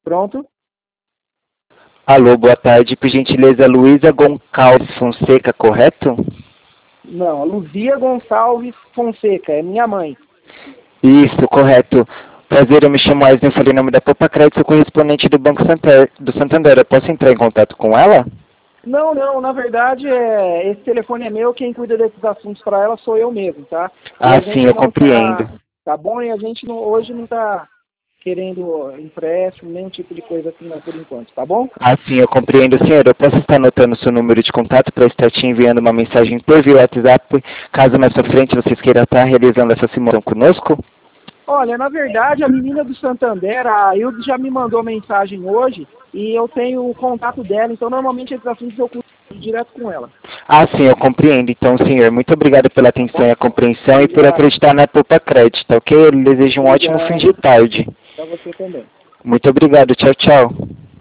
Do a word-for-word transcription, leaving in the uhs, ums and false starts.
Pronto? Alô, boa tarde. Por gentileza, Luísa Goncalves Fonseca, correto? Não, a Luzia Gonçalves Fonseca, é minha mãe. Isso, correto. Prazer, eu me chamo Wesley, eu falei o nome da Popa Crédito, sou correspondente do Banco Santander, do Santander. Eu posso entrar em contato com ela? Não, não, na verdade, é, esse telefone é meu, quem cuida desses assuntos para ela sou eu mesmo, tá? E Ah, a sim, gente eu não compreendo. tá, tá bom? E a gente não, hoje não tá querendo empréstimo, nenhum tipo de coisa assim, não, por enquanto, tá bom? Ah, sim, eu compreendo, senhor. Eu posso estar anotando o seu número de contato para estar te enviando uma mensagem por via WhatsApp, caso mais pra frente vocês queiram estar realizando essa simulação conosco? Olha, na verdade, a menina do Santander, a Ilde, já me mandou mensagem hoje e eu tenho o contato dela, então normalmente esses assuntos eu cuido direto com ela. Ah, sim, eu compreendo. Então, senhor, muito obrigado pela Tá atenção bom? e a compreensão e por Obrigado. acreditar na Popa Crédito, ok? Eu lhe desejo um ótimo fim Obrigado. de tarde. Para você também. Muito obrigado. Tchau, tchau.